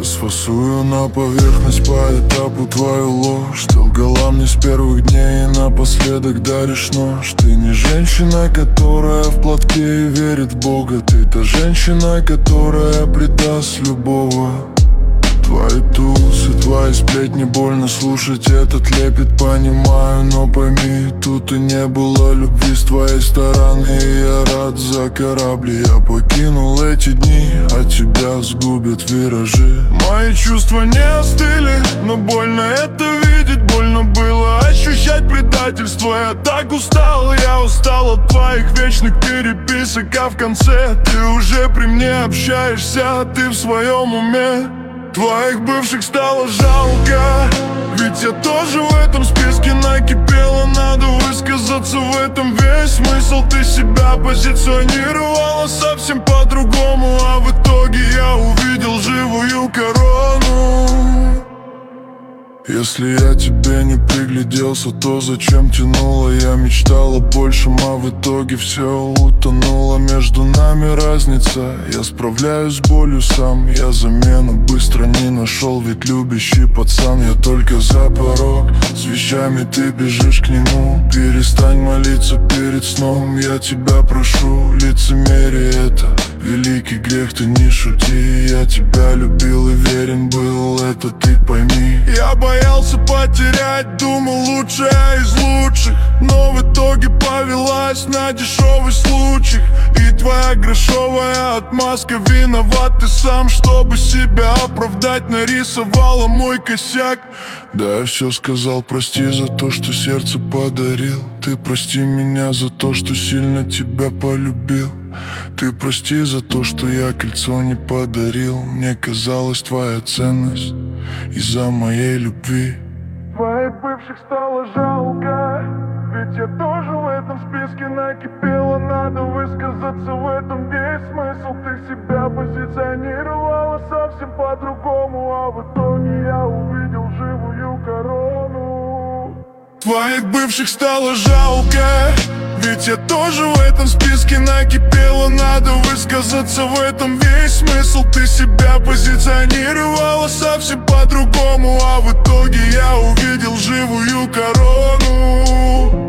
Сфасую на поверхность по этапу твою ложь. Ты лгала мне с первых дней и напоследок даришь нож. Ты не женщина, которая в платке и верит в Бога. Ты та женщина, которая предаст любого. Твои тусы, твои сплетни, больно слушать этот лепет, понимаю, но пойми, тут и не было любви с твоей стороны. И я рад за корабли, я покинул эти дни, а тебя сгубят виражи. Мои чувства не остыли, но больно это видеть, больно было ощущать предательство. Я так устал, я устал от твоих вечных переписок, а в конце ты уже при мне общаешься, ты в своем уме. Твоих бывших стало жалко, ведь я тоже в этом списке накипело. Надо высказаться, в этом весь смысл. Ты себя позиционировала совсем по-другому, а в итоге я увидел живую корону. Если я тебе не пригляделся, то зачем тянуло? Я мечтал о большем, а в итоге все утонуло. Между нами разница, я справляюсь с болью сам. Я замену быстро не нашел, ведь любящий пацан. Я только за порог, с вещами ты бежишь к нему. Перестань молиться перед сном, я тебя прошу. Лицемерие — это великий грех, ты не шути. Я тебя любил и верен был, это ты пойми. Я боялся потерять, думал лучшая из лучших, но в итоге повелась на дешевый случай. И твоя грошовая отмазка, виноват ты сам, чтобы себя оправдать, нарисовала мой косяк. Да, я все сказал, прости за то, что сердце подарил. Ты прости меня за то, что сильно тебя полюбил. Ты прости за то, что я кольцо не подарил. Мне казалась твоя ценность из-за моей любви. Твоих бывших стало жалко, ведь я тоже в этом списке накипело. Надо высказаться, в этом весь смысл. Ты себя позиционировала совсем по-другому, а в итоге я увидел живую корону. Твоих бывших стало жалко, ведь я тоже в этом списке накипело. Надо высказаться, в этом весь смысл. Ты себя позиционировала совсем по-другому, а в итоге я увидел живую корону.